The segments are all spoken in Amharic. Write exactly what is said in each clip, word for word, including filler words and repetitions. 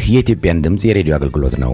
የኢትዮጵያን ድምጽ የሬዲዮ አገልግሎት ነው።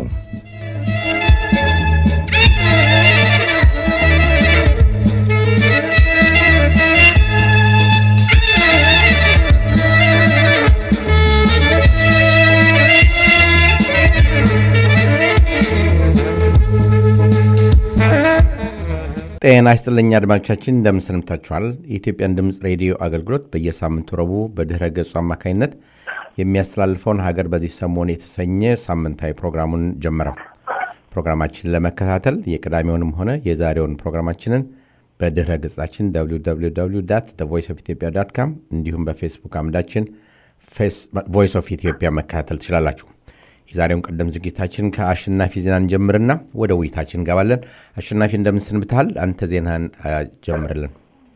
ጤና ይስጥልኝ አድማጮቻችን እንደምን ሰንብታችኋል? የኢትዮጵያን ድምጽ ሬዲዮ አገልግሎት በየሳምንቱ ረቡዕ በድህረ ገጹ አማካኝነት የሚያስተላልፈውን ሀገር በዚህ ሰሞን የተሰኘ ሳምንታዊ ፕሮግራሙን ጀመረ። ፕሮግራማችንን ለመከታተል የቅዳሜውንም ሆነ የዛሬውን ፕሮግራማችንን በድህረ ገጻችን ደብሊው ደብሊው ደብሊው ዶት ዘ ቮይስ ኦፍ ኢትዮጵያ ዶት ኮም እንዲሁም በፌስቡክ አምዳችን ቮይስ ኦፍ ኢትዮጵያ መከታተል ትችላላችሁ። የዛሬውን ቀደም ዝግጅታችን ከአሸናፊ ዜናን ጀምርና ወደ ውይይታችን እንገባለን። አሸናፊ እንደምን ሰንብተሃል? አንተ ዜናን ጀምርልን።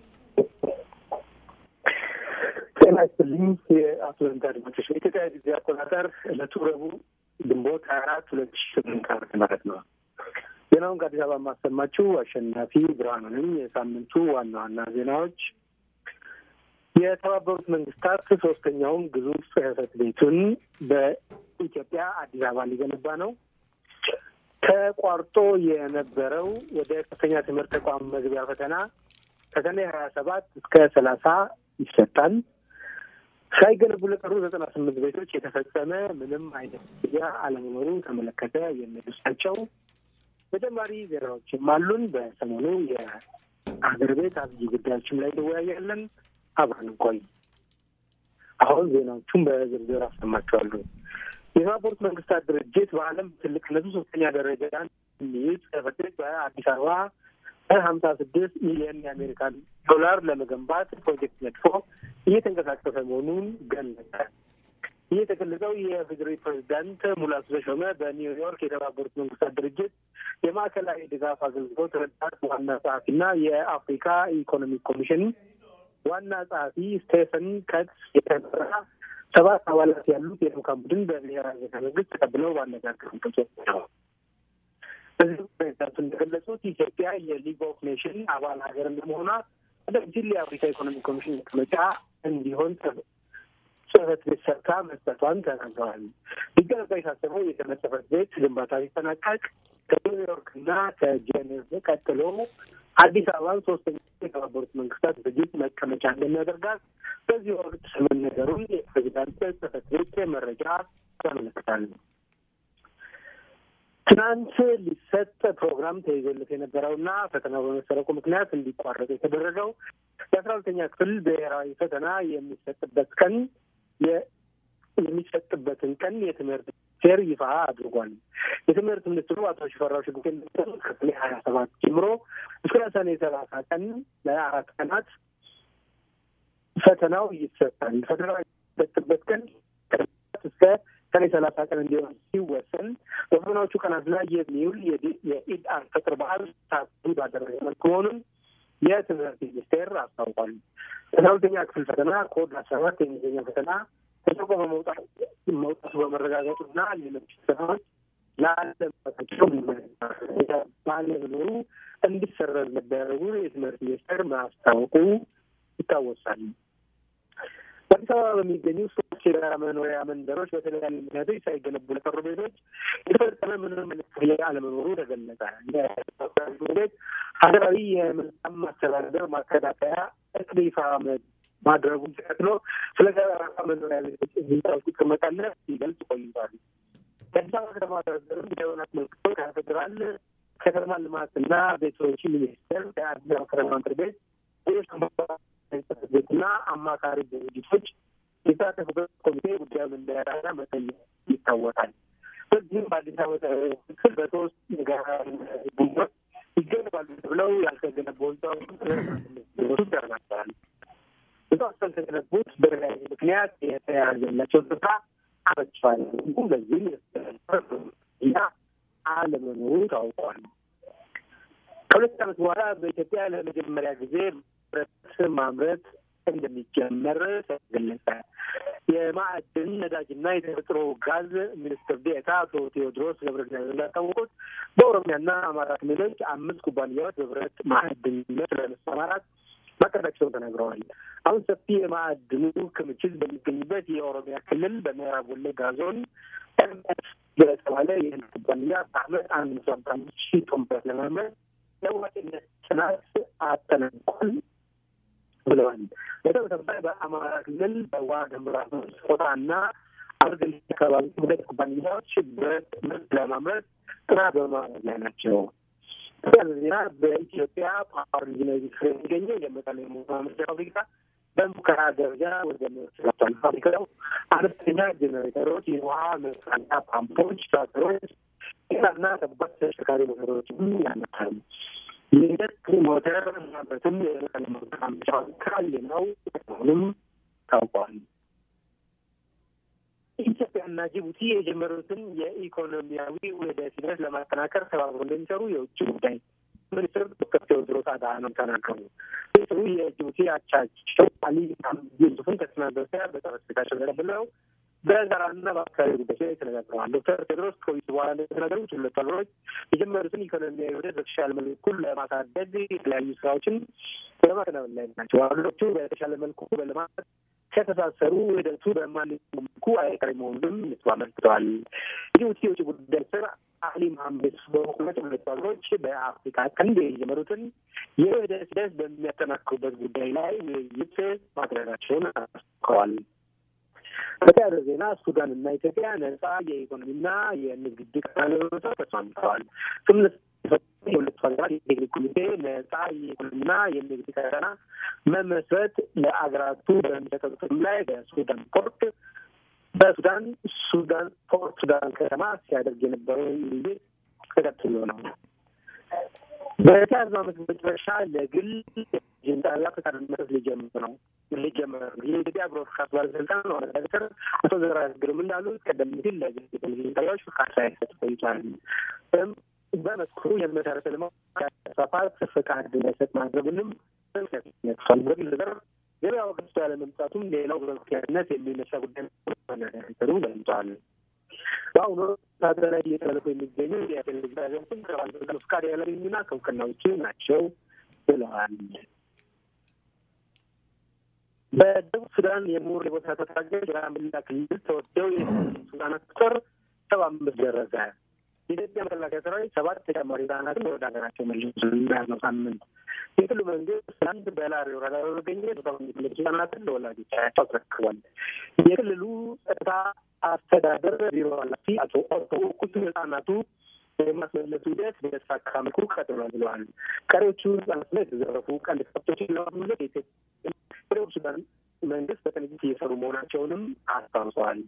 ጤና ይስጥልኝ የአቶ ንታድማጮች። የኢትዮጵያ ጊዜ አቆጣጠር ዕለቱ ረቡዕ ግንቦት ሀያ አራት ሁለት ሺህ ስምንት ዓመተ ምህረት ነው። ዜናውን ከአዲስ አበባ የማሰማችሁ አሸናፊ ብርሃኑ ነኝ። የሳምንቱ ዋና ዋና ዜናዎች: የተባበሩት መንግስታት ሶስተኛውን ግዙፍ ጽሕፈት ቤቱን በኢትዮጵያ አዲስ አበባ ሊገነባ ነው። ተቋርጦ የነበረው ወደ ከፍተኛ ትምህርት ተቋም መግቢያ ፈተና ከሰኔ ሀያ ሰባት እስከ ሰላሳ ይሰጣል። ሳይገነቡ ለቀሩ ዘጠና ስምንት ቤቶች የተፈጸመ ምንም አይነት ክፍያ አለመኖሩ ተመለከተ የሚሉት ናቸው። ተጨማሪ ዜናዎችም አሉን። በሰሞኑ የአገር ቤት አብይ ጉዳዮችም ላይ እንወያያለን። አብረን እንቆይ። አሁን ዜናዎቹን በዝርዝር አሰማችኋለሁ። የተባበሩት መንግስታት ድርጅት በዓለም ትልቅነቱ ሶስተኛ ደረጃ የሚይዝ ጽሕፈት ቤት በአዲስ አበባ ሀምሳ ስድስት ሚሊዮን የአሜሪካን ዶላር ለመገንባት ፕሮጀክት ነድፎ እየተንቀሳቀሰ መሆኑን ገለጸ። ይህ የተገለጸው የፌዴራል ፕሬዚዳንት ሙላቱ ተሾመ በኒውዮርክ የተባበሩት መንግስታት ድርጅት የማዕከላዊ ድጋፍ አገልግሎት ረዳት ዋና ጸሐፊና የአፍሪካ ኢኮኖሚክ ኮሚሽን ዋና ጸሐፊ ስቴፈን ከትስ የተመራ ሰባት አባላት ያሉት የልዑካን ቡድን በብሔራዊ ቤተ መንግስት ተቀብለው ባነጋገሩበት ወቅት ነው። በዚህ ፕሬዚዳንቱ እንደገለጹት ኢትዮጵያ የሊግ ኦፍ ኔሽን አባል ሀገር እንደመሆኗ ቀደም ሲል የአፍሪካ ኢኮኖሚክ ኮሚሽን መቀመጫ እንዲሆን ጽሕፈት ቤት ሰርታ መስጠቷን ተናግረዋል። ሊገነባ የታሰበው የሰነድ ጽሕፈት ቤት ግንባታ ሲጠናቀቅ ከኒውዮርክና ከጄኔቭ ቀጥሎ አዲስ አበባን ሶስተኛ የተባበሩት መንግስታት ድርጅት መቀመጫ እንደሚያደርጋት በዚህ ወቅት መነገሩን የፕሬዚዳንት ጽሕፈት ቤት መረጃ ያመለክታል። ትናንት ሊሰጥ ፕሮግራም ተይዞለት የነበረውና ፈተናው በመሰረቁ ምክንያት እንዲቋረጥ የተደረገው የአስራ ሁለተኛ ክፍል ብሔራዊ ፈተና የሚሰጥበት ቀን የሚሰጥበትን ቀን የትምህርት ሚኒስቴር ይፋ አድርጓል። የትምህርት ሚኒስትሩ አቶ ሽፈራው ሽጉጤ እንደገለጹት ከሰኔ ሀያ ሰባት ጀምሮ እስከ ሰኔ ሰላሳ ቀን ለአራት ቀናት ፈተናው ይሰጣል። ፈተናው የሚሰጥበት ቀን እስከ ሰኔ ሰላሳ ቀን እንዲሆን ሲወሰን በፈተናዎቹ ቀናት ላይ የሚውል የኢድ አልፈጥር በዓል ታሳቢ ባደረገ መልኩ መሆኑን የትምህርት ሚኒስቴር አስታውቋል። አስራ ሁለተኛ ክፍል ፈተና ኮድ አስራ አራት የእንግሊዝኛ ፈተና ተጠቆ በመውጣት መውጣቱ በመረጋገጡና ሌሎች ፈተናዎች ላለመታቸው ባለመኖሩ እንዲሰረዝ መደረጉ የትምህርት ሚኒስቴር ማስታወቁ ይታወሳል። በአዲስ አበባ በሚገኙ ሶስት የጋራ መኖሪያ መንደሮች በተለያዩ ምክንያቶች ሳይገነቡ ለቀሩ ቤቶች የተፈጸመ ምንም ክፍያ አለመኖሩ ተገለጸ። ቤት ሀገራዊ የመልካም ማስተዳደር ማከታተያ እቅድ ይፋ ማድረጉን ተከትሎ ስለ ጋራ መኖሪያ ቤቶች ህንጻዎች ይቀመጣለት ሲገልጽ ቆይቷል። የአዲስ አበባ ከተማ አስተዳደር ጉዳዩን አስመልክቶ ከፌዴራል ከተማ ልማትና ቤቶች ሚኒስቴር ከአዲስ አበባ ከተማ ምክር ቤት ሌሎች ቤትና አማካሪ ድርጅቶች የተሳተፉበት ኮሚቴ ጉዳዩን እንዲያጣራ መጠየቅ ይታወቃል። በዚህም በአዲስ አበባ ክፍል በሶስት የጋራ ቡድኖች ይገነባሉ ተብለው ያልተገነቡ ህንጻዎች ደርናቸዋል። ህንጻዎች ያልተገነቡት በተለያየ ምክንያት የተያዘላቸው ስፍራ አመችዋል። በዚህም ያ አለመኖሩ ታውቋል። ከሁለት ዓመት በኋላ በኢትዮጵያ ለመጀመሪያ ጊዜ ብረት ማምረት እንደሚጀመር ተገለጸ። የማዕድን ነዳጅና የተፈጥሮ ጋዝ ሚኒስትር ዴኤታ አቶ ቴዎድሮስ ገብረእግዚአብሔር እንዳስታወቁት በኦሮሚያና አማራ ክልሎች አምስት ኩባንያዎች በብረት ማዕድን ለመሰማራት ማቀዳቸው ተናግረዋል። አሁን ሰፊ የማዕድኑ ክምችት በሚገኝበት የኦሮሚያ ክልል በምዕራብ ወለጋ ዞን በተባለ የህል ኩባንያ በዓመት አንድ መቶ አምሳ አምስት ሺህ ቶን ብረት ለማምረት ለዋጭነት ጥናት አጠናቋል ብለዋል። በተመሳሳይ በአማራ ክልል በዋግ ኽምራ ዞን ፎጣና አርገል አካባቢ ሁለት ኩባንያዎች ብረት ምርት ለማምረት ጥናት በማድረግ ላይ ናቸው። ዜና በኢትዮጵያ ፓወር ኢንጂነሪንግ የሚገኘው የመቀሌ ማምረቻ ፋብሪካ በሙከራ ደረጃ ወደ መስራቷል። ፋብሪካው አነስተኛ ጀኔሬተሮች፣ የውሃ መስራና ፓምፖች፣ ትራክተሮች እና ከባድ ተሽከርካሪ ሞተሮችን ያመርታል። የኤሌክትሪክ ሞተር ማምረትም የመቀሌ ማምረቻ ፋብሪካ ነው መሆኑም ታውቋል። ኢትዮጵያና ጅቡቲ የጀመሩትን የኢኮኖሚያዊ ውህደት ሂደት ለማጠናከር ተባብረው እንደሚሰሩ የውጭ ጉዳይ ሚኒስትር ዶክተር ቴዎድሮስ አድሃኖም ተናገሩ። ሚኒስትሩ የጅቡቲ አቻቸው አሊ ዩሱፍን ከትናንት በስቲያ በተመለከታቸው ተቀብለው በጋራና በአካባቢ ጉዳዮች ላይ ተነጋግረዋል። ዶክተር ቴዎድሮስ ከውይይቱ በኋላ እንደተናገሩት ሁለቱ ሀገሮች የጀመሩትን ኢኮኖሚያዊ ውህደት በተሻለ መልኩ ለማሳደግ የተለያዩ ስራዎችን በማከናወን ላይ ናቸው። ሀገሮቹ በተሻለ መልኩ በልማት ከተሳሰሩ ውህደቱ በማንኛውም መልኩ አይቀሬ መሆኑንም ሚኒስትሩ አመልክተዋል። ጅቡቲ የውጭ ጉዳይ ሚኒስትር አሊ መሐመድ በበኩላቸው ሁለቱ ሀገሮች በአፍሪካ ቀንድ የጀመሩትን የውህደት ሂደት በሚያጠናክሩበት ጉዳይ ላይ ውይይት ማድረጋቸውን አስታውቀዋል። በተያያዘ ዜና ሱዳን እና ኢትዮጵያ ነጻ የኢኮኖሚና የንግድ ቀጠና ለመመስረት ተስማምተዋል። ስምምነት የሁለቱ ሀገራት የቴክኒክ ኮሚቴ ነጻ የኢኮኖሚና የንግድ ቀጠና መመስረት ለአገራቱ በሚሰጠው ጥቅም ላይ በሱዳን ፖርት በሱዳን ሱዳን ፖርት ሱዳን ከተማ ሲያደርግ የነበረውን ውይይት ተከትሎ ነው። በተያዝነው ዓመት መጨረሻ ለግል ጣቢያ ፈቃድ መስጠት ሊጀምር ነው ሊጀምር የኢትዮጵያ ብሮድካስት ባለስልጣን ዋና ዳይሬክተር አቶ ዘራ ያስገርም እንዳሉት ቀደም ሲል ለግል ቴሌቪዥን ጣቢያዎች ፈቃድ ሳይሰጥ ቆይቷል። በመስኩ የመሰረተ ልማት ማስፋፋት ፈቃድ እንዳይሰጥ ማድረግንም ነቅሷል። በግል ዘርፍ ገበያው ገዝቶ ያለመምጣቱም ሌላው በምክንያትነት የሚነሳ ጉዳይ ዳይሬክተሩ ገልጸዋል። በአሁኑ ሰዓት ላይ እየተላለፉ የሚገኙ የቴሌቪዥን ጣቢያዎችም ከባለስልጣኑ ፈቃድ ያላገኙና ከእውቅና ውጪ ናቸው ብለዋል። በደቡብ ሱዳን የሙር የቦታ ተታጋዮች በጋምቤላ ክልል ተወስደው የሱዳን ቁጥር ሰባ አምስት ደረሰ። የኢትዮጵያ መከላከያ ሰራዊት ሰባት ተጨማሪ ህጻናትን ወደ ሀገራቸው መልሶ ያዝነው ሳምንት የክልሉ መንግስት አንድ በላሪ ወረዳ በመገኘ የተባሉ ህጻናትን ለወላጆቻቸው አስረክቧል። የክልሉ ጸጥታ አስተዳደር ቢሮ ኃላፊ አቶ ኦቶ ኩቱ ህጻናቱ የማስመለሱ ሂደት በተሳካ መልኩ ቀጥሏል ብለዋል። ቀሪዎቹ ህጻናት ላይ የተዘረፉ ቀንድ ከብቶችን ለማስመለስ የኢትዮጵያ ደቡብ ሱዳን መንግስት በቅንጅት እየሰሩ መሆናቸውንም አስታውሰዋል።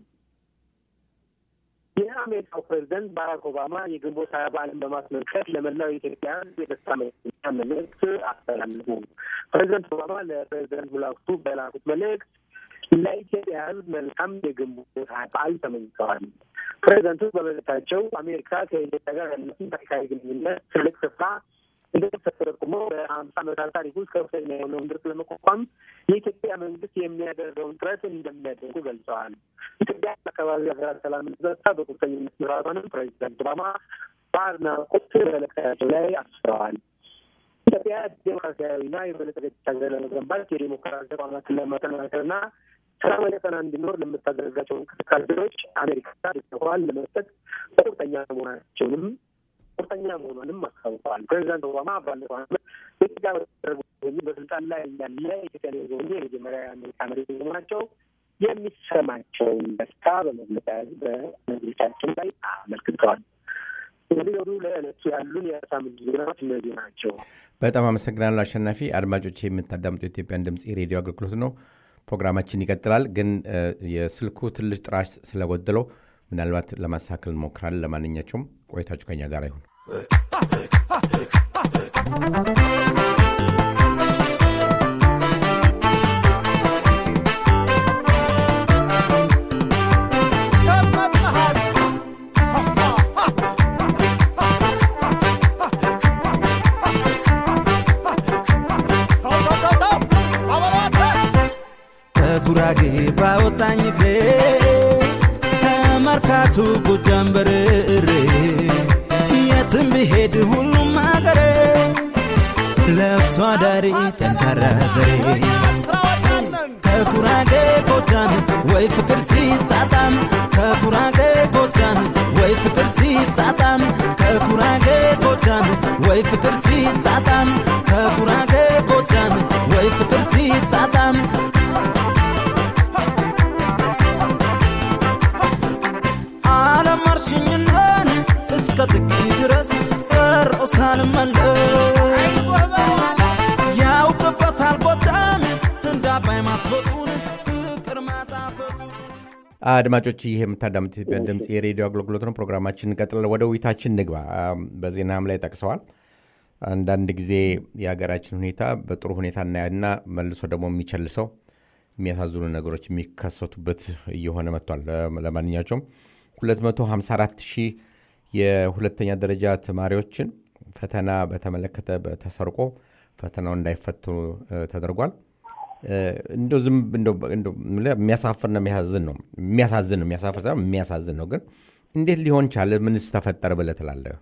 የአሜሪካው ፕሬዚደንት ባራክ ኦባማ የግንቦት ሀያ በዓልን በማስመልከት ለመላው ኢትዮጵያ የደስታ መልእክት አስተላለፉ። ፕሬዚደንት ኦባማ ለፕሬዚደንት ሙላቱ በላኩት መልእክት ለኢትዮጵያ ሕዝብ መልካም የግንቦት ሀያ በዓል ተመኝተዋል። ፕሬዚደንቱ በመልእክታቸው አሜሪካ ከኢትዮጵያ ጋር ያለችን ታሪካዊ ግንኙነት ትልቅ ስፍራ እንደተጠቁሞ በሀምሳ ዓመታት ታሪክ ውስጥ ከፍተኛ የሆነውን ድርቅ ለመቋቋም የኢትዮጵያ መንግስት የሚያደርገውን ጥረት እንደሚያደርጉ ገልጸዋል። ኢትዮጵያ አካባቢ ሀገራት ሰላም ጸጥታ በቁርጠኝነት መስራቷንም ፕሬዚዳንት ኦባማ በአድናቆት በመልእክታቸው ላይ አስፍረዋል። ኢትዮጵያ ዴሞክራሲያዊና የበለጸገች ሀገር ለመገንባት የዴሞክራሲ ተቋማትን ለማጠናከርና ሰላማዊ ቀጠና እንዲኖር ለምታደርጋቸው እንቅስቃሴዎች አሜሪካ ድጋፏን ለመስጠት በቁርጠኛ መሆናቸውንም ቁርጠኛ መሆኗንም አስታውቀዋል። ፕሬዚዳንት ኦባማ ባለፈው ዓመት በኢትዮጵያ በስልጣን ላይ ያለ ኢትዮጵያ የጎበኙ የመጀመሪያ የአሜሪካ መሪ መሆናቸው የሚሰማቸውን ደስታ በመግለጫቸው ላይ አመልክተዋል። እንግዲህ ወዱ ለዕለቱ ያሉን የሳምንት ዜናዎች እነዚህ ናቸው። በጣም አመሰግናለሁ አሸናፊ። አድማጮች የምታዳምጡ የኢትዮጵያን ድምጽ የሬዲዮ አገልግሎት ነው። ፕሮግራማችን ይቀጥላል። ግን የስልኩ ትንሽ ጥራት ስለጎደለው ምናልባት ለማስተካከል እንሞክራለን። ለማንኛቸውም ቆይታችሁ ከኛ ጋር ይሁን። ጉራጌ ባወጣኝ እግሬ ተመርካቱ ጎጃም በርሬ የትም ብሄድ ሁሉም አገሬ ለፍቶ አዳሪ ጠንካራ ዘሬ ከጉራጌ ጎጃም ወይ ፍቅር ሲጣጣም ከጉራጌ ጎጃም ወይ ፍቅር ሲጣጣም ከጉራጌ ጎጃም ወይ ፍቅር ሲጣጣም ከጉራጌ ጎጃም ወይ ፍቅር ሲጣጣም ዓለም አርሽኝነን እስከ ጥቂ ድረስ ርኦሳን መለስ ያውቅበታል ጎጃም እንዳባይ ማስበጡን ፍቅር ማጣፈጡ አድማጮች ይሄ የምታዳምጡት የኢትዮጵያ ድምጽ የሬዲዮ አገልግሎት ነው። ፕሮግራማችንን ቀጥለን ወደ ውይይታችን ንግባ። በዜናም ላይ ጠቅሰዋል። አንዳንድ ጊዜ የሀገራችን ሁኔታ በጥሩ ሁኔታ እናያና መልሶ ደግሞ የሚቸልሰው የሚያሳዝኑ ነገሮች የሚከሰቱበት እየሆነ መጥቷል። ለማንኛቸውም ሁለት መቶ ሃምሳ አራት ሺህ የሁለተኛ ደረጃ ተማሪዎችን ፈተና በተመለከተ ተሰርቆ ፈተናው እንዳይፈተኑ ተደርጓል። እንደው ዝም እንደው እንደው የሚያሳፍር ነው የሚያሳዝን ነው የሚያሳዝን ነው የሚያሳፍር ሳይሆን የሚያሳዝን ነው። ግን እንዴት ሊሆን ቻለ? ምንስ ተፈጠረ ብለህ ትላለህ?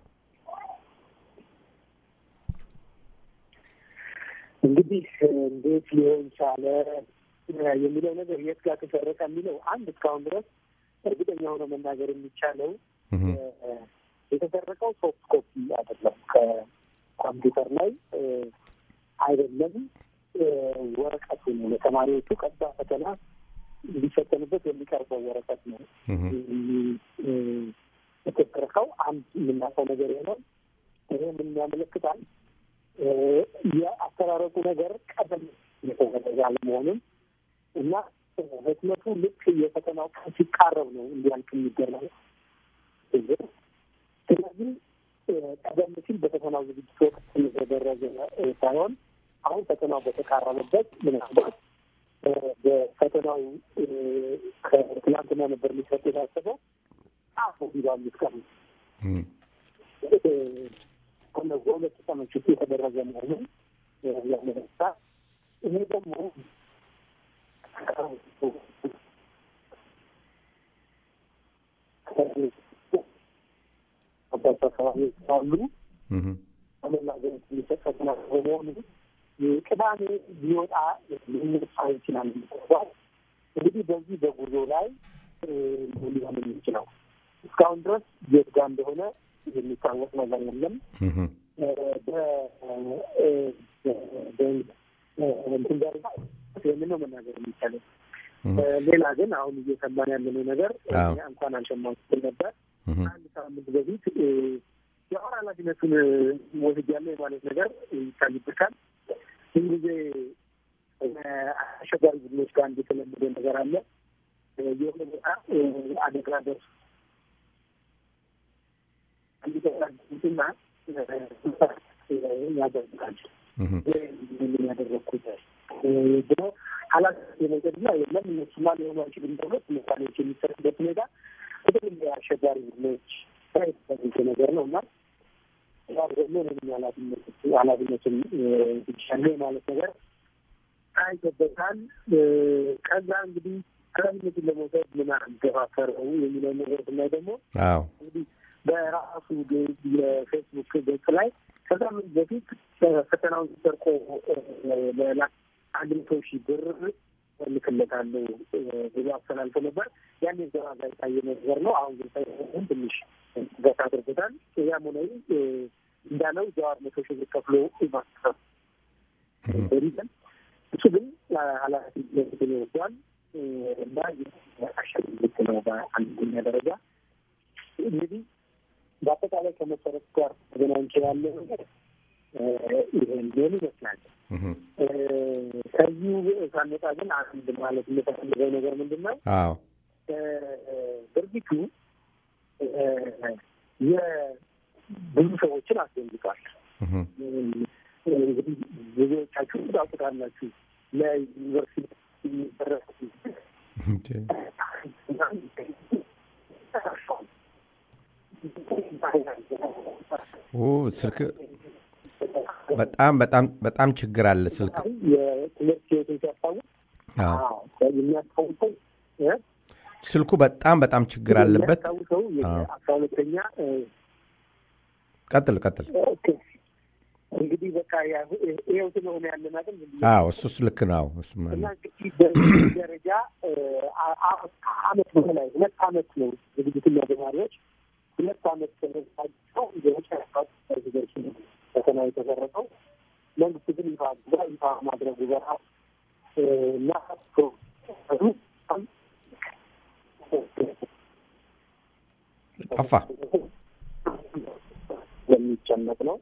እንግዲህ እንዴት ሊሆን ቻለ የሚለው ነገር የት ጋር ተሰረቀ የሚለው አንድ እስካሁን ድረስ እርግጠኛ ሆኖ መናገር የሚቻለው የተሰረቀው ሶፍት ኮፒ አይደለም፣ ከኮምፒውተር ላይ አይደለም፣ ወረቀቱ ነው። ለተማሪዎቹ ቀጥታ ፈተና እንዲፈተኑበት የሚቀርበው ወረቀት ነው የተሰረቀው። አንድ የምናውቀው ነገር ነው። ይሄ ምን ያመለክታል? የአሰራረቁ ነገር ቀደም የተዘጋጀ አለመሆኑን እና ህትመቱ ልክ የፈተናው ቀን ሲቃረብ ነው እንዲያልቅ የሚደረገው። ስለዚህ ቀደም ሲል በፈተናው ዝግጅት ወቅት የተደረገ ሳይሆን አሁን ፈተናው በተቃረበበት ምናልባት በፈተናው ከትላንትና ነበር ሊሰጥ የታሰበው አሁ ቢባሉት ቀን በሁለት ቀኖች ውስጥ የተደረገ መሆኑን ያመለክታ። ይሄ ደግሞ አባባሳዊ ሳሉ አመላገን የሚሰጠና በመሆኑ ቅዳሜ ሊወጣ ሊመጣ ይችላል። እንግዲህ በዚህ በጉዞ ላይ ሊሆን የሚችለው እስካሁን ድረስ የት ጋር እንደሆነ የሚታወቅ ነገር የለም። ይህንን ነው መናገር የሚቻለው። ሌላ ግን አሁን እየሰማን ያለነው ነገር እንኳን አልሰማሁትም ነበር። አንድ ሳምንት በፊት የአሁን ኃላፊነቱን ወስጃለሁ የማለት ነገር ይታይበታል። ይህ ጊዜ አሸጋሪ ቡድኖች ጋር አንድ የተለመደ ነገር አለ። የሆነ ቦታ አደጋ ደርሶ አንዲተና ያደርጋል ምን ያደረኩት ብሎ ኃላፊ የነገርና የለም እነሱማ ሊሆኑ አይችልም ብሎ ምሳሌዎች የሚሰጡበት ሁኔታ በተለይ አሸጋሪ ቡድኖች ሳይሰሩት ነገር ነው እና ያው ደግሞ ኃላፊነት ኃላፊነትን ይቻላል ማለት ነገር አይገባታል። ከዛ እንግዲህ ኃላፊነትን ለመውሰድ ምን አገፋፈረው የሚለው ነገር ስናይ ደግሞ አዎ እንግዲህ በራሱ የፌስቡክ ገጽ ላይ ከሳምንት በፊት ፈተናውን ሰርቆ አንድ መቶ ሺህ ብር ልክለታለሁ ብሎ አስተላልፎ ነበር። ያን ዘራዛ የታየ ነገር ነው። አሁን ግን ሳይሆን ትንሽ ገታ አድርጎታል። ያም ሆነ እንዳለው ጀዋር መቶ ሺህ ብር ከፍሎ ማስተር ሪዘን እሱ ግን ኃላፊነትን ይወስዷል እና አሸግልት ነው በአንደኛ ደረጃ። እንግዲህ በአጠቃላይ ከመሰረት ጋር ተገናኝቶ ያለው ነገር ይሄን ሊሆን ይመስላል። ከዚሁ ሳንወጣ ግን አንድ ማለት የምፈልገው ነገር ምንድን ነው? አዎ ድርጊቱ የብዙ ሰዎችን አስደንግጧል። እንግዲህ ብዙዎቻችሁ ታውቁታላችሁ። ለዩኒቨርሲቲ የሚደረስ ስልክ በጣም በጣም በጣም ችግር አለ። ስልክ የትምህርት ህይወትን ሲያስታውቅ የሚያስታውሰው ስልኩ በጣም በጣም ችግር አለበት። አስራ ሁለተኛ ቀጥል ቀጥል እንግዲህ በቃ ይኸው ስለሆነ ያለን አይደል? አዎ እሱስ ልክ ነው። እሱም እና እንግዲህ በዚህ ደረጃ አመት በላይ ሁለት አመት ነው ዝግጅትና ተማሪዎች ሁለት አመት ተረጋግጠው የመጨረሻው ፕሬዚደንት ፈተና የተደረገው መንግስት ግን ይፋ ይፋ ማድረጉ በራሱ እና ጠፋ የሚጨነቅ ነው።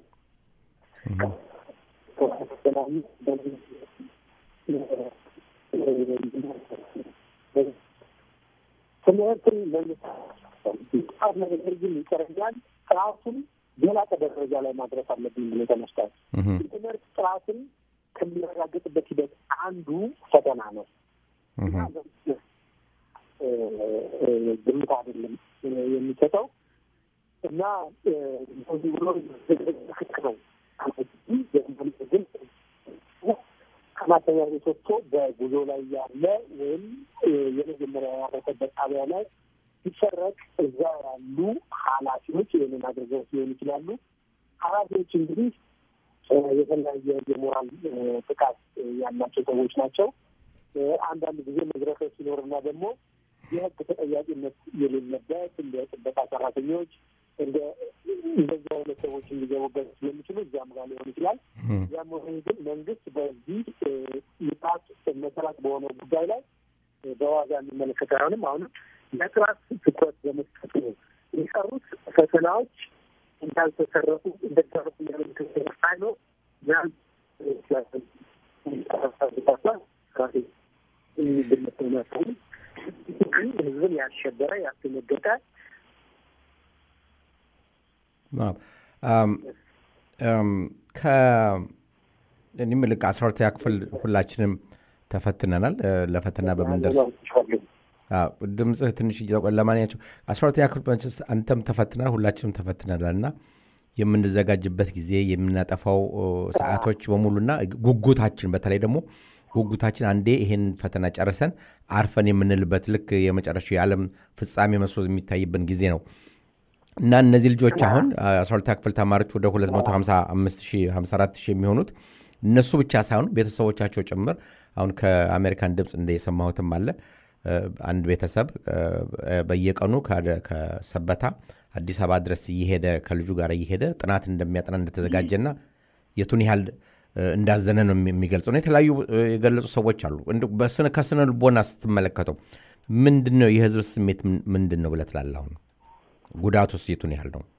ትምህርትን ለምሳሌ ነገር ግን ይቀረኛል ጥራቱን የላቀ ደረጃ ላይ ማድረስ አለብኝ ብሎ ተነስቷል። የትምህርት ጥራትን ከሚረጋገጥበት ሂደት አንዱ ፈተና ነው። ግምት አይደለም የሚሰጠው እና ብሎ ክክ ነው። ግን ከማተሚያ ቤት ወጥቶ በጉዞ ላይ ያለ ወይም የመጀመሪያ ያረፈበት ጣቢያ ላይ ሲሰረቅ እዛ ያሉ ኃላፊዎች ይህንን አድርገውት ሊሆኑ ይችላሉ። ኃላፊዎች እንግዲህ የተለያየ የሞራል ጥቃት ያላቸው ሰዎች ናቸው። አንዳንድ ጊዜ መድረኮች ሲኖርና ደግሞ የህግ ተጠያቂነት የሌለበት እንደ ጥበቃ ሰራተኞች እንደ እንደዚህ አይነት ሰዎች እንዲገቡበት ስለሚችሉ እዚያም ጋር ሊሆን ይችላል። ያም ሆነ ግን መንግስት በዚህ ይፋት መሰረት በሆነው ጉዳይ ላይ በዋጋ የሚመለከት አይሆንም። አሁንም ለጥራት ትኩረት በመስጠት ነው የቀሩት ፈተናዎች እንዳልተሰረፉ እንደተሰረፉ ያለምክር ሳይኖ ያን ህዝብን ያሸበረ ያስደነገጠ ከእኔም ልክ አስራ ሁለተኛ ክፍል ሁላችንም ተፈትነናል። ለፈተና በምንደርስ ድምፅህ ትንሽ ለማንኛቸው አስራ ሁለተኛ ክፍል አንተም ተፈትናል፣ ሁላችንም ተፈትነናል እና የምንዘጋጅበት ጊዜ የምናጠፋው ሰዓቶች በሙሉና ጉጉታችን በተለይ ደግሞ ጉጉታችን አንዴ ይሄን ፈተና ጨርሰን አርፈን የምንልበት ልክ የመጨረሻው የዓለም ፍጻሜ መስሎ የሚታይብን ጊዜ ነው እና እነዚህ ልጆች አሁን አስራ ሁለተኛ ክፍል ተማሪዎች ወደ ሁለት መቶ ሀምሳ አምስት ሺህ ሀምሳ አራት ሺህ የሚሆኑት እነሱ ብቻ ሳይሆኑ ቤተሰቦቻቸው ጭምር አሁን ከአሜሪካን ድምፅ እንደሰማሁትም አለ አንድ ቤተሰብ በየቀኑ ከሰበታ አዲስ አበባ ድረስ እየሄደ ከልጁ ጋር እየሄደ ጥናት እንደሚያጠና እንደተዘጋጀና የቱን ያህል እንዳዘነ ነው የሚገልጸው ነው። የተለያዩ የገለጹ ሰዎች አሉ። በስነ ከስነ ልቦና ስትመለከተው ምንድነው የህዝብ ስሜት ምንድነው ብለህ ትላለህ? አሁን ጉዳቱ ውስጥ የቱን ያህል ነው?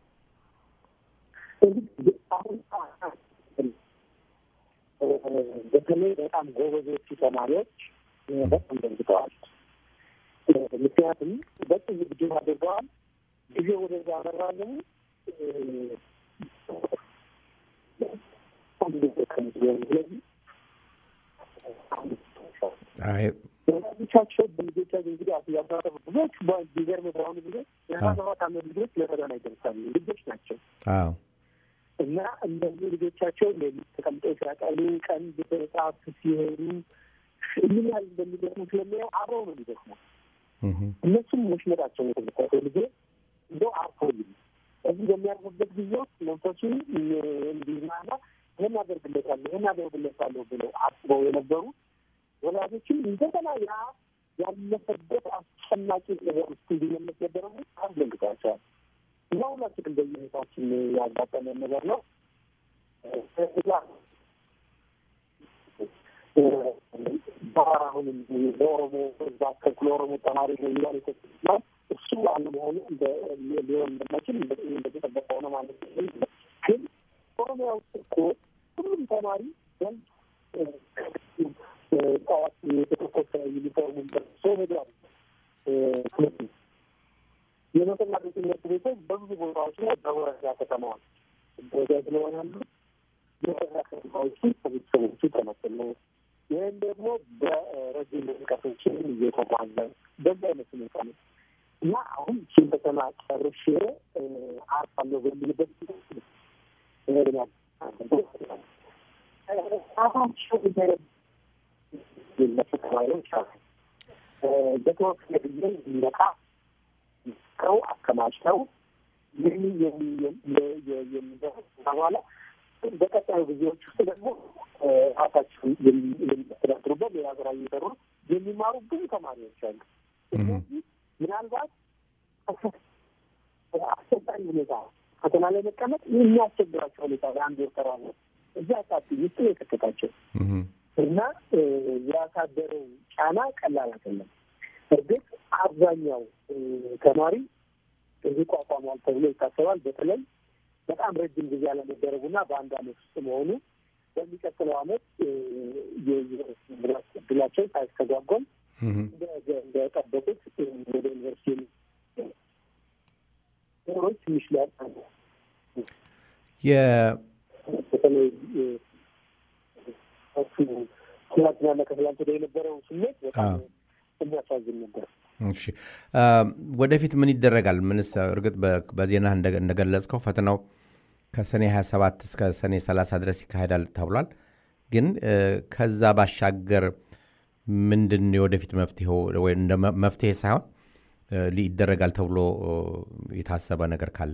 በተለይ በጣም ጎበዞቹ ተማሪዎች በጣም ደንግጠዋል። ምክንያቱም በጣም ዝግጅት አድርገዋል። ጊዜ ወደዛ አመራለ ብቻቸው በልጆቻቸው እንግዲህ ያባረሩ ብዙዎች ቢገርም በአሁኑ ጊዜ የአስራ ሰባት ዓመት ልጆች ለፈተና ይደርሳሉ። ልጆች ናቸው እና እንደዚህ ልጆቻቸው ተቀምጠው ሲያጠኑ ቀን ቤተሰብ ሲሄዱ ምን ያህል እንደሚደክሙ ስለሚያው አብረው ነው የሚደክሙ። እነሱም መሽመጣቸው ነው የተመሳሰሉ ልጆ እንደው አርፎልኝ እዚህ በሚያርፉበት ጊዜ መንፈሱ እንዲዝናና ይህን አደርግለታለሁ ይህን አደርግለታለሁ ብለው አስበው የነበሩ ወላጆችም እንደገና ያ ያለፈበት አስጨናቂ ነገር ውስጥ እንዲመለስ ነበረው አስደንግጧቸዋል። እና ሁላችን በየሁኔታችን ያጋጠመን ነገር ነው። ባህራሁንም ለኦሮሞ እዛ ከኦሮሞ ተማሪ ነው ይላል ነው እሱ አለመሆኑ ሊሆን እንደማይችል እንደተጠበቀ ሆነ ማለት ነው። ግን ኦሮሚያ ውስጥ እኮ ሁሉም ተማሪ ዘንድ ጠዋት የተተኮሰ ዩኒፎርሙን ደርሶ ሄዷል። የመሰላ ቤት ትምህርት ቤቶች በብዙ ቦታዎች ላይ በወረዳ ከተማዋል ወረዳ ስለሆነ ያሉ የወረዳ ከተማዎቹ ከቤተሰቦቹ ተመስሎ ይህም ደግሞ በረጅም ርቀቶችን እየተሟለ በዛ አይነት ሁኔታ ነው እና አሁን ችን ፈተና ጨርሼ አርፋለሁ በሚልበት ራሳቸው ተማሪዎች አሉ። በተወሰነ ጊዜ የሚነቃ ሰው አከማችተው ይህ የሚደርስ በኋላ በቀጣዩ ጊዜዎች ውስጥ ደግሞ ራሳቸውን የሚያስተዳድሩበት ሌላ ስራ እየሰሩ የሚማሩ ብዙ ተማሪዎች አሉ። ስለዚህ ምናልባት አስቸጋሪ ሁኔታ ፈተና ላይ መቀመጥ የሚያስቸግራቸው ሁኔታ ለአንድ ወርተራ ነው እዚህ አካባቢ ውስጥ የከተታቸው እና ያሳደረው ጫና ቀላል አይደለም። እርግጥ አብዛኛው ተማሪ ይቋቋማል ተብሎ ይታሰባል። በተለይ በጣም ረጅም ጊዜ ያለመደረጉና በአንድ አመት ውስጥ መሆኑ በሚቀጥለው አመት የዩኒቨርሲቲ ዕድላቸው ሳይስተጓጎል እንደጠበቁት ወደ ዩኒቨርሲቲ ሮች ትንሽ ሊያጣሉ በተለይ ትናንትና ከትላንት ወዲያ የነበረው ስሜት በጣም የሚያሳዝን ነበር። እሺ ወደፊት ምን ይደረጋል? ምንስ እርግጥ በዜና እንደገለጽከው ፈተናው ከሰኔ ሀያ ሰባት እስከ ሰኔ ሰላሳ ድረስ ይካሄዳል ተብሏል። ግን ከዛ ባሻገር ምንድን ነው ወደፊት መፍትሄው? ወይ እንደ መፍትሄ ሳይሆን ሊደረጋል ተብሎ የታሰበ ነገር ካለ?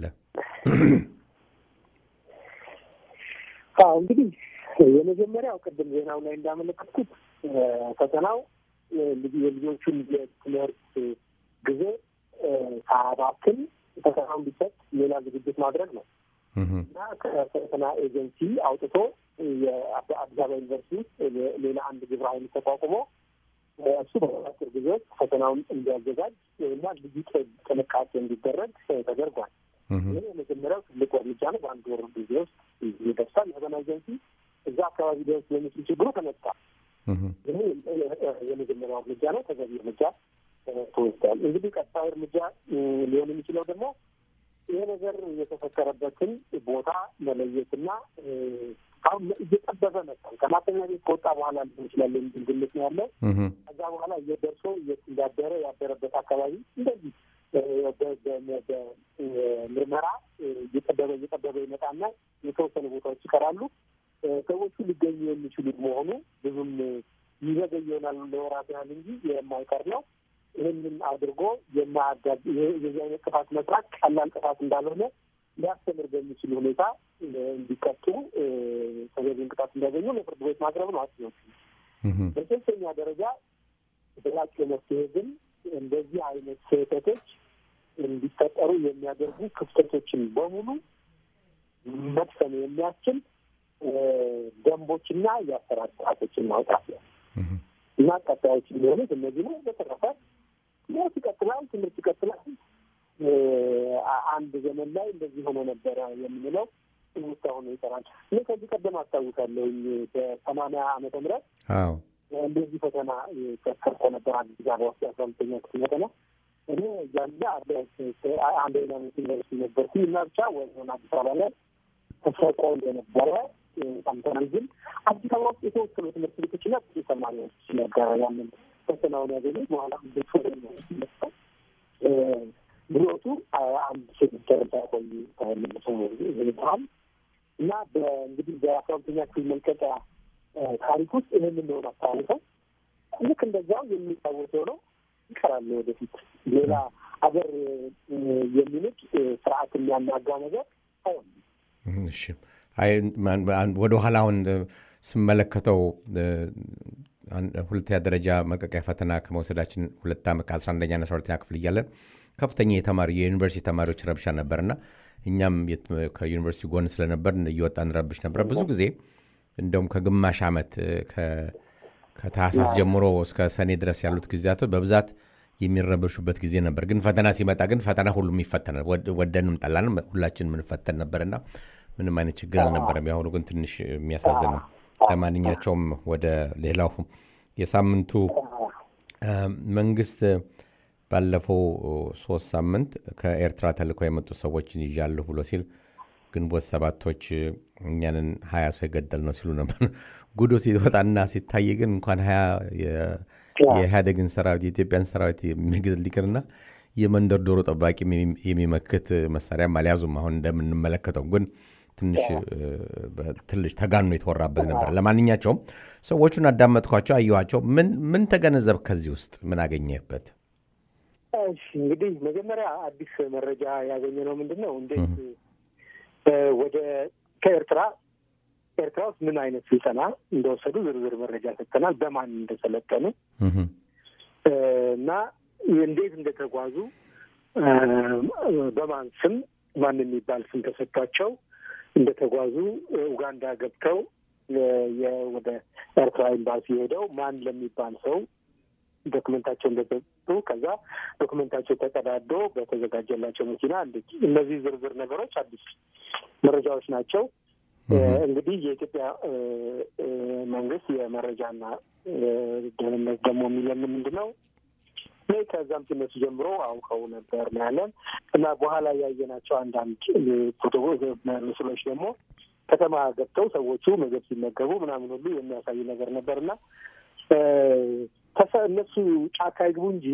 አዎ እንግዲህ የመጀመሪያው ቅድም ዜናው ላይ እንዳመለከትኩት ፈተናው የልጆቹን የትምህርት ጊዜ ሳያባክን ፈተናው እንዲሰጥ ሌላ ዝግጅት ማድረግ ነው እና ከፈተና ኤጀንሲ አውጥቶ የአዲስ አበባ ዩኒቨርሲቲ ሌላ አንድ ግብረ ኃይል ተቋቁሞ እሱ በአጭር ጊዜ ፈተናውን እንዲያዘጋጅ እና ልዩ ጥንቃቄ እንዲደረግ ተደርጓል። ይህ የመጀመሪያው ትልቅ እርምጃ ነው። በአንድ ወር ጊዜ ውስጥ ይደርሳል። የፈተና ኤጀንሲ እዛ አካባቢ ሊደርስ የሚችል ችግሩ ተነስቷል። ይህ የመጀመሪያው እርምጃ ነው። ተገቢ እርምጃ ተወስዷል። እንግዲህ ቀጣይ እርምጃ ሊሆን የሚችለው ደግሞ ይሄ ነገር የተፈጠረበትን ቦታ መለየትና አሁን እየጠበበ መጣል ከማተኛ ቤት ከወጣ በኋላ ሊሆን ይችላል የሚል ግምት ነው ያለው። ከዛ በኋላ እየደርሶ እያደረ ያደረበት አካባቢ እንደዚህ በምርመራ እየጠበበ እየጠበበ ይመጣና የተወሰኑ ቦታዎች ይቀራሉ። ሰዎቹ ሊገኙ የሚችሉ መሆኑ ብዙም ይዘገይ ይሆናል ለወራት ያህል እንጂ የማይቀር ነው። ይህንን አድርጎ የማያጋጭ የዚህ አይነት ጥፋት መስራት ቀላል ጥፋት እንዳልሆነ ሊያስተምር በሚችል ሁኔታ እንዲቀጡ ተገቢውን ቅጣት እንዲያገኙ ለፍርድ ቤት ማቅረብ ነው አስቢዎች። በሶስተኛ ደረጃ ዘላቂ መፍትሄ ግን እንደዚህ አይነት ስህተቶች እንዲፈጠሩ የሚያደርጉ ክፍተቶችን በሙሉ መድፈን የሚያስችል ደንቦችና የአሰራር ስርዓቶችን ማውጣት ነው እና ቀጣዮች የሚሆኑት እነዚህ ነው። በተረፈ ትምህርት ይቀጥላል፣ ትምህርት ይቀጥላል። አንድ ዘመን ላይ እንደዚህ ሆኖ ነበረ የምንለው ትምህርት አሁን ይሰራል። እኔ ከዚህ ቀደም አስታውሳለሁ በሰማንያ ዓመተ ምህረት አዎ እንደዚህ ፈተና ተከርቶ ነበር አዲስ አበባ ውስጥ አስራ አምስተኛ ክፍል ፈተና። እኔ ያለ አንደኛ ዓመት ዩኒቨርሲቲ ነበርኩ እና ብቻ ወይም አዲስ አበባ ላይ ተፈቆ እንደነበረ ሰምተናል። ግን አዲስ አበባ ውስጥ የተወሰኑ ትምህርት ቤቶችና ጥቂት ተማሪዎች ነበረ ያንን ፈተናውን ያገኙት። በኋላ ቤት ብሎቱ አንድ ሴት ደረጃ ቆይ ተመልሶ ይልታል እና በእንግዲህ በአስራ ሁለተኛ ክፍል መልቀቂያ ታሪክ ውስጥ ይህን እንደሆነ አስታውሰው ልክ እንደዛው የሚታወሰው ነው ይቀራል። ወደፊት ሌላ ሀገር የሚልቅ ስርዓት የሚያናጋ ነገር አይሆንም። እሺ አይ ወደ ኋላውን ስመለከተው ሁለተኛ ደረጃ መልቀቂያ ፈተና ከመውሰዳችን ሁለት ዓመት ከአስራ አንደኛ እና አስራ ሁለተኛ ክፍል እያለን ከፍተኛ የተማሪ የዩኒቨርሲቲ ተማሪዎች ረብሻ ነበርና እኛም ከዩኒቨርሲቲ ጎን ስለነበር እየወጣን ረብሽ ነበር ብዙ ጊዜ። እንደውም ከግማሽ ዓመት ከታህሳስ ጀምሮ እስከ ሰኔ ድረስ ያሉት ጊዜያቶች በብዛት የሚረበሹበት ጊዜ ነበር። ግን ፈተና ሲመጣ ግን ፈተና ሁሉም ይፈተናል፣ ወደንም ጠላንም ሁላችን ምን ፈተን ነበርና ምንም አይነት ችግር አልነበረም። ያሁኑ ግን ትንሽ የሚያሳዝን ነው። ለማንኛቸውም ወደ ሌላው የሳምንቱ መንግስት ባለፈው ሶስት ሳምንት ከኤርትራ ተልከው የመጡ ሰዎችን ይዣለሁ ብሎ ሲል ግንቦት ሰባቶች እኛንን ሀያ ሰው የገደል ነው ሲሉ ነበር። ጉዶ ሲወጣና ሲታይ ግን እንኳን ሀያ የኢህአዴግን ሰራዊት የኢትዮጵያን ሰራዊት የሚገድል ሊቅርና የመንደር ዶሮ ጠባቂ የሚመክት መሳሪያም አልያዙም። አሁን እንደምንመለከተው ግን ትንሽ ትንሽ ተጋኖ የተወራበት ነበር። ለማንኛቸውም ሰዎቹን አዳመጥኳቸው፣ አየኋቸው። ምን ምን ተገነዘብ? ከዚህ ውስጥ ምን አገኘህበት? እሺ እንግዲህ መጀመሪያ አዲስ መረጃ ያገኘነው ምንድን ነው እንዴት ወደ ከኤርትራ ኤርትራ ውስጥ ምን አይነት ስልጠና እንደወሰዱ ዝርዝር መረጃ ሰጥተናል። በማን እንደሰለጠኑ እና እንዴት እንደተጓዙ በማን ስም ማን የሚባል ስም ተሰጥቷቸው እንደተጓዙ ኡጋንዳ ገብተው ወደ ኤርትራ ኤምባሲ ሄደው ማን ለሚባል ሰው ዶክመንታቸው እንደሰጡ ከዛ ዶክመንታቸው ተቀዳዶ በተዘጋጀላቸው መኪና እንዴት እነዚህ ዝርዝር ነገሮች አዲስ መረጃዎች ናቸው። እንግዲህ የኢትዮጵያ መንግስት የመረጃና ደህንነት ደግሞ የሚለን ምንድን ነው? ከዛም ሲነሱ ጀምሮ አውቀው ነበር ያለን እና በኋላ ያየናቸው አንዳንድ ፎቶ ምስሎች ደግሞ ከተማ ገብተው ሰዎቹ ምግብ ሲመገቡ ምናምን ሁሉ የሚያሳይ ነገር ነበርና እነሱ ጫካ ይግቡ እንጂ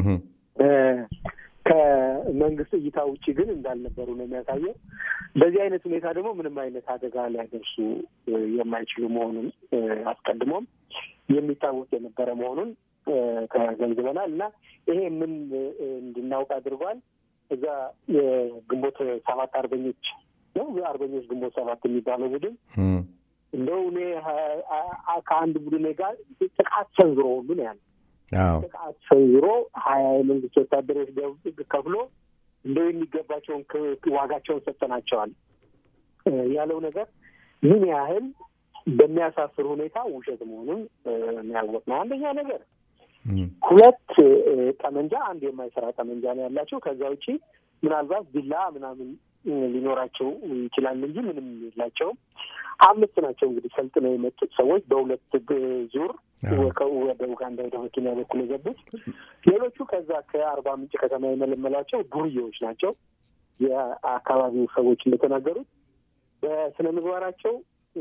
ከመንግስት እይታ ውጭ ግን እንዳልነበሩ ነው የሚያሳየው። በዚህ አይነት ሁኔታ ደግሞ ምንም አይነት አደጋ ሊያደርሱ የማይችሉ መሆኑን አስቀድሞም የሚታወቅ የነበረ መሆኑን ተገንዝበናል እና ይሄ ምን እንድናውቅ አድርጓል። እዛ የግንቦት ሰባት አርበኞች ነው አርበኞች ግንቦት ሰባት የሚባለው ቡድን እንደው እኔ ከአንድ ቡድን ጋር ጥቃት ሰንዝሮ ሁሉ ነው ያለ ጥቃት ሰንዝሮ ሀያ የመንግስት ወታደሮች ከፍሎ እንደው የሚገባቸውን ዋጋቸውን ሰጠናቸዋል ያለው ነገር ምን ያህል በሚያሳፍር ሁኔታ ውሸት መሆኑን የሚያወቅ ነው። አንደኛ ነገር ሁለት ጠመንጃ አንድ የማይሰራ ጠመንጃ ነው ያላቸው። ከዛ ውጪ ምናልባት ቢላ ምናምን ሊኖራቸው ይችላል እንጂ ምንም የላቸውም። አምስት ናቸው እንግዲህ ሰልጥነው የመጡት ሰዎች በሁለት ዙር ወደ ኡጋንዳ ወደ መኪና በኩል የገቡት። ሌሎቹ ከዛ ከአርባ ምንጭ ከተማ የመለመላቸው ዱርዬዎች ናቸው። የአካባቢው ሰዎች እንደተናገሩት በስነ ምግባራቸው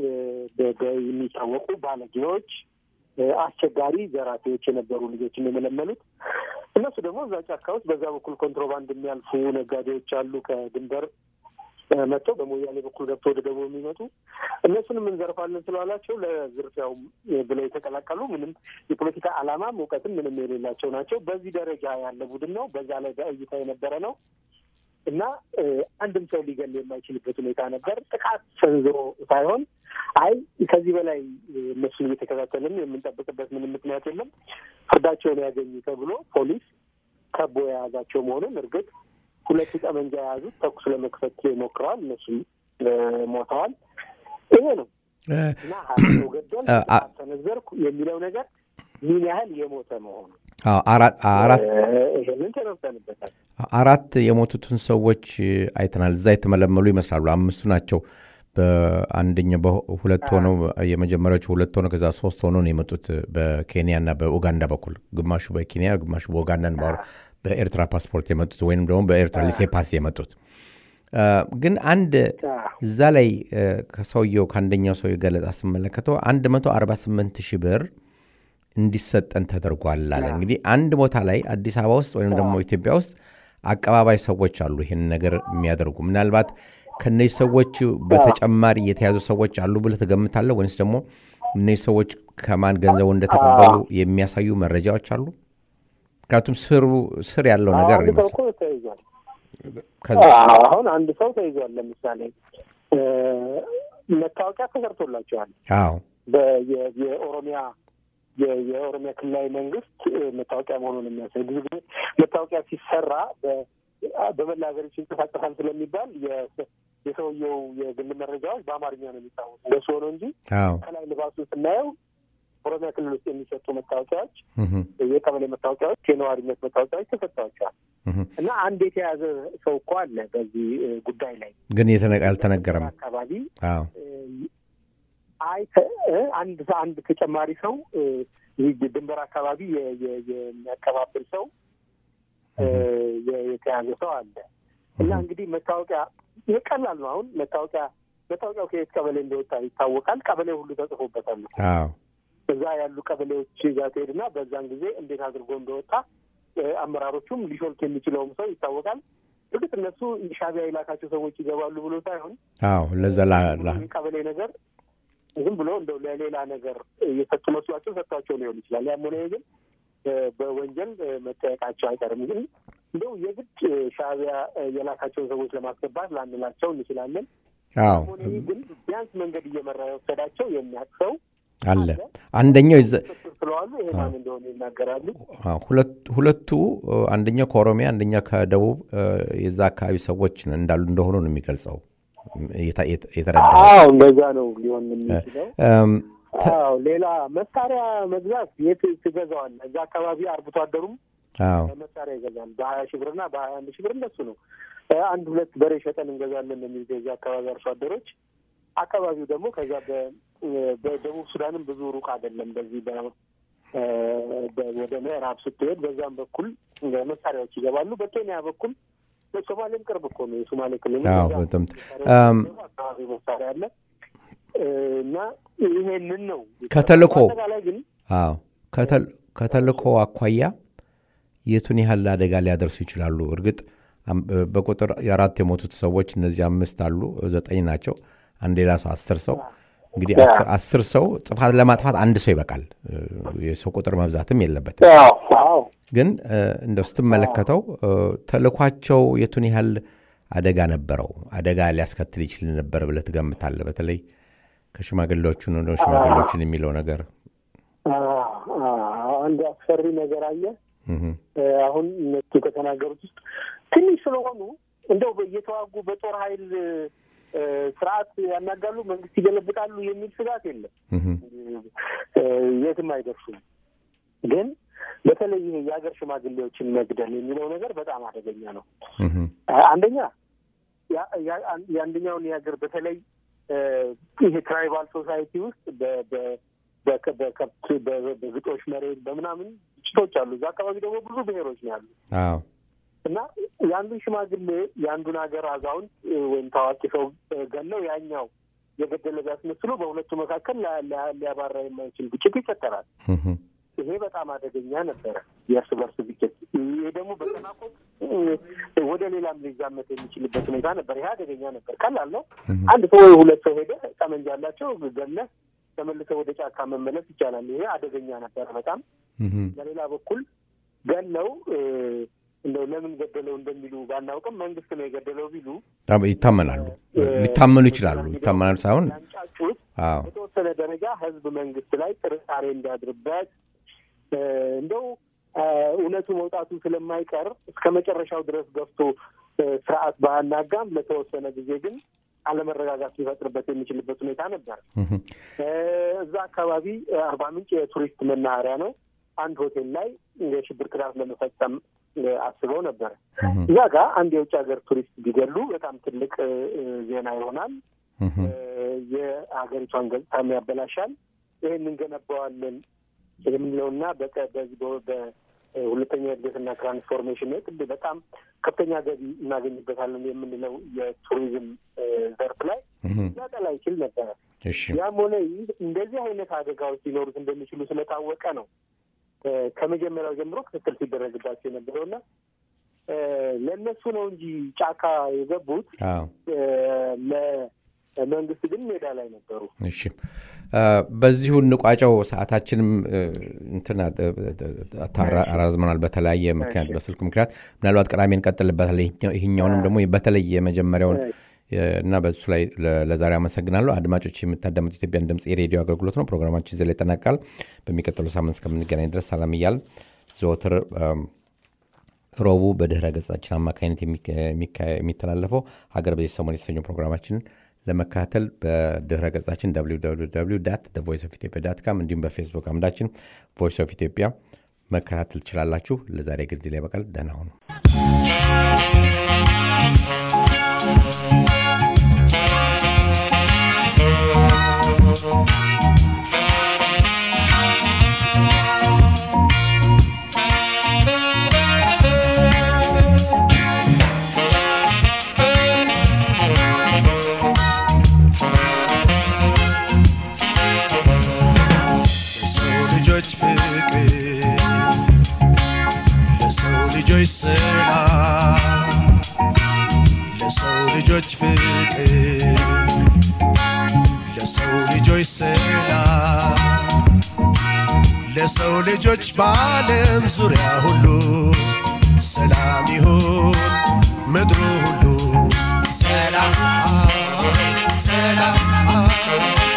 የሚታወቁ ባለጌዎች፣ አስቸጋሪ ዘራፊዎች የነበሩ ልጆችን የመለመሉት። እነሱ ደግሞ እዛ ጫካ ውስጥ በዛ በኩል ኮንትሮባንድ የሚያልፉ ነጋዴዎች አሉ ከድንበር መጥተው በሞያሌ በኩል ገብቶ ወደ ደቡብ የሚመጡ እነሱንም እንዘርፋለን ስላላቸው ለዝርፊያው ብለው የተቀላቀሉ ምንም የፖለቲካ ዓላማም እውቀትም ምንም የሌላቸው ናቸው። በዚህ ደረጃ ያለ ቡድን ነው። በዛ ላይ በእይታ የነበረ ነው እና አንድም ሰው ሊገል የማይችልበት ሁኔታ ነበር። ጥቃት ሰንዝሮ ሳይሆን አይ ከዚህ በላይ እነሱን እየተከታተልን የምንጠብቅበት ምንም ምክንያት የለም፣ ፍርዳቸውን ያገኙ ተብሎ ፖሊስ ከቦ የያዛቸው መሆኑን እርግጥ ሁለት ጠመንጃ የያዙት ተኩስ ለመክፈት ሞክረዋል። እነሱም ሞተዋል። ይሄ ነው እና ሀሰው ገደል ተነዘርኩ የሚለው ነገር ምን ያህል የሞተ መሆኑ አራት አራት ይሄንን ተረድተንበታል። አራት የሞቱትን ሰዎች አይተናል። እዛ የተመለመሉ ይመስላሉ። አምስቱ ናቸው። በአንደኛ በሁለት ሆነው የመጀመሪያዎቹ ሁለት ሆነው ከዛ ሶስት ሆነው ነው የመጡት በኬንያና በኡጋንዳ በኩል ግማሹ በኬንያ ግማሹ በኡጋንዳን ባሩ በኤርትራ ፓስፖርት የመጡት ወይንም ደግሞ በኤርትራ ሊሴ ፓስ የመጡት ግን አንድ እዛ ላይ ከሰውየው ከአንደኛው ሰው ገለጻ ስመለከተው አንድ መቶ አርባ ስምንት ሺህ ብር እንዲሰጠን ተደርጓል አለ። እንግዲህ አንድ ቦታ ላይ አዲስ አበባ ውስጥ ወይንም ደግሞ ኢትዮጵያ ውስጥ አቀባባይ ሰዎች አሉ ይሄን ነገር የሚያደርጉ። ምናልባት ከነዚህ ሰዎች በተጨማሪ የተያዙ ሰዎች አሉ ብለህ ትገምታለህ ወይስ ደግሞ እነዚህ ሰዎች ከማን ገንዘቡ እንደተቀበሉ የሚያሳዩ መረጃዎች አሉ? ምክንያቱም ስሩ ስር ያለው ነገር ይመስላል። አሁን አንድ ሰው ተይዟል። ለምሳሌ መታወቂያ ተሰርቶላቸዋል። አዎ የኦሮሚያ የኦሮሚያ ክልላዊ መንግስት መታወቂያ መሆኑን የሚያሳይ ብዙ ጊዜ መታወቂያ ሲሰራ በመላ ሀገሪቱ ይንቀሳቀሳል ስለሚባል የሰውየው የግል መረጃዎች በአማርኛ ነው የሚታወቁ እንደሱ ሆኖ እንጂ ከላይ ልባሱን ስናየው ኦሮሚያ ክልል ውስጥ የሚሰጡ መታወቂያዎች የቀበሌ መታወቂያዎች፣ የነዋሪነት መታወቂያዎች ተሰጥተዋቸዋል እና አንድ የተያዘ ሰው እኮ አለ በዚህ ጉዳይ ላይ ግን ያልተነገረም አካባቢ አይ አንድ አንድ ተጨማሪ ሰው ድንበር አካባቢ የሚያቀባብል ሰው የተያዘ ሰው አለ እና እንግዲህ መታወቂያ ይቀላል ነው። አሁን መታወቂያ መታወቂያው ከየት ቀበሌ እንደወጣ ይታወቃል። ቀበሌ ሁሉ ተጽፎበታል። አዎ እዛ ያሉ ቀበሌዎች ጋር ትሄድና በዛን ጊዜ እንዴት አድርጎ እንደወጣ አመራሮቹም ሊሾልክ የሚችለውም ሰው ይታወቃል። እርግጥ እነሱ ሻዕቢያ የላካቸው ሰዎች ይገባሉ ብሎ ሳይሆን አዎ ለዛ ላ ቀበሌ ነገር ዝም ብሎ እንደው ለሌላ ነገር የሰጡ መስሏቸው ሰጥቷቸው ሊሆን ይችላል። ያም ሆነ ግን በወንጀል መጠየቃቸው አይቀርም። ግን እንደው የግድ ሻዕቢያ የላካቸውን ሰዎች ለማስገባት ላንላቸው እንችላለን። አዎ ግን ቢያንስ መንገድ እየመራ ወሰዳቸው የሚያክሰው አለ አንደኛው ስለዋሉ ይሄ ማን እንደሆነ ይናገራሉ ሁለት ሁለቱ አንደኛው ከኦሮሚያ አንደኛው ከደቡብ የዛ አካባቢ ሰዎች እንዳሉ እንደሆኑ ነው የሚገልጸው የተረዳው አዎ እንደዛ ነው ሊሆን የሚችለው አዎ ሌላ መሳሪያ መግዛት የት ትገዛዋል እዛ አካባቢ አርብቶ አደሩም አዎ መሳሪያ ይገዛል በ20 ሺህ ብርና በ21 ሺህ ብር እንደሱ ነው አንድ ሁለት በሬ ሸጠን እንገዛለን የሚል እዛ አካባቢ አርሶ አደሮች አካባቢው ደግሞ ከዛ በደቡብ ሱዳንም ብዙ ሩቅ አይደለም በዚህ በ ወደ ምዕራብ ስትሄድ በዛም በኩል መሳሪያዎች ይገባሉ በኬንያ በኩል በሶማሌም ቅርብ እኮ ነው የሶማሌ ክልል አዎ በጣም አካባቢ መሳሪያ አለ እና ይሄንን ነው ከተልኮ አዎ ከተልኮ አኳያ የቱን ያህል አደጋ ሊያደርሱ ይችላሉ እርግጥ በቁጥር የአራት የሞቱት ሰዎች እነዚህ አምስት አሉ ዘጠኝ ናቸው አንድ ሌላ ሰው አስር ሰው እንግዲህ አስር ሰው ጥፋት ለማጥፋት አንድ ሰው ይበቃል የሰው ቁጥር መብዛትም የለበትም አዎ ግን እንደው ስትመለከተው ተልኳቸው የቱን ያህል አደጋ ነበረው አደጋ ሊያስከትል ይችላል ነበር ብለህ ትገምታለህ በተለይ ከሽማግሌዎቹ ነው ሽማግሌዎችን የሚለው ነገር አንድ አስፈሪ ነገር አለ አሁን እነሱ ከተናገሩት ውስጥ ትንሽ ስለሆኑ እንደው በየተዋጉ በጦር ኃይል ስርዓት ያናጋሉ መንግስት ይገለብጣሉ የሚል ስጋት የለም የትም አይደርሱም ግን በተለይ ይሄ የሀገር ሽማግሌዎችን መግደል የሚለው ነገር በጣም አደገኛ ነው አንደኛ የአንደኛውን የሀገር በተለይ ይሄ ትራይባል ሶሳይቲ ውስጥ በከብት በግጦሽ መሬት በምናምን ግጭቶች አሉ እዛ አካባቢ ደግሞ ብዙ ብሔሮች ነው ያሉ አዎ እና ያንዱን ሽማግሌ ያንዱን ሀገር አዛውንት ወይም ታዋቂ ሰው ገለው ያኛው የገደለ ቢያስመስሉ በሁለቱ መካከል ሊያባራ የማይችል ግጭት ይፈጠራል ይሄ በጣም አደገኛ ነበር የእርስ በርስ ግጭት ይሄ ደግሞ በተናቆት ወደ ሌላም ሊዛመት የሚችልበት ሁኔታ ነበር ይሄ አደገኛ ነበር ቀላል ነው አንድ ሰው ወይ ሁለት ሰው ሄደ ጠመንጃ ያላቸው ገለ ተመልሰው ወደ ጫካ መመለስ ይቻላል ይሄ አደገኛ ነበር በጣም በሌላ በኩል ገለው እንደው ለምን ገደለው እንደሚሉ ባናውቅም መንግስት ነው የገደለው ቢሉ ይታመናሉ ሊታመኑ ይችላሉ ይታመናሉ ሳይሆን አዎ በተወሰነ ደረጃ ህዝብ መንግስት ላይ ጥርጣሬ እንዲያድርበት እንደው እውነቱ መውጣቱ ስለማይቀር እስከ መጨረሻው ድረስ ገብቶ ስርዓት ባናጋም ለተወሰነ ጊዜ ግን አለመረጋጋት ሊፈጥርበት የሚችልበት ሁኔታ ነበር እዛ አካባቢ አርባ ምንጭ የቱሪስት መናኸሪያ ነው አንድ ሆቴል ላይ የሽብር ጥቃት ለመፈጸም አስበው ነበር እዛ ጋር አንድ የውጭ ሀገር ቱሪስት ቢገሉ በጣም ትልቅ ዜና ይሆናል የሀገሪቷን ገጽታ ያበላሻል ይሄንን ገነባዋለን የሚለውና በዚህ በሁለተኛ እድገትና ትራንስፎርሜሽን ላይ በጣም ከፍተኛ ገቢ እናገኝበታለን የምንለው የቱሪዝም ዘርፍ ላይ ሊያጠላ ይችል ነበር ያም ሆነ እንደዚህ አይነት አደጋዎች ሊኖሩት እንደሚችሉ ስለታወቀ ነው ከመጀመሪያው ጀምሮ ክትትል ሲደረግባቸው የነበረውና ለነሱ ነው እንጂ ጫካ የገቡት ለመንግስት ግን ሜዳ ላይ ነበሩ እሺ በዚሁ እንቋጨው ሰዓታችንም እንትና አራዝመናል በተለያየ ምክንያት በስልክ ምክንያት ምናልባት ቀዳሚ እንቀጥልበታለን ይሄኛውንም ደግሞ በተለይ የመጀመሪያውን እና በሱ ላይ ለዛሬ አመሰግናለሁ አድማጮች የምታዳምጡት ኢትዮጵያን ድምጽ የሬዲዮ አገልግሎት ነው ፕሮግራማችን እዚህ ላይ ተጠናቋል በሚቀጥለው ሳምንት እስከምንገናኝ ድረስ ሰላም ይያል ዘወትር ሮቡ በድህረ ገጻችን አማካኝነት የሚተላለፈው ሀገር በዚህ ሰሞን የተሰኘው ፕሮግራማችንን ለመከታተል በድህረ ገጻችን ደብሊው ደብሊው ደብሊው ዶት ዘ ቮይስ ኦፍ ኢትዮጵያ ዶት ኮም እንዲሁም በፌስቡክ አምዳችን ቮይስ ኦፍ ኢትዮጵያ መከታተል ትችላላችሁ ለዛሬ ጊዜ ላይ በቃል ደህና ሁኑ ለሰው ልጆች ፍቅር ለሰው ልጆች ሰላም ለሰው ልጆች በዓለም ዙሪያ ሁሉ ሰላም ይሁን ምድሩ ሁሉ ሰላም Thank you.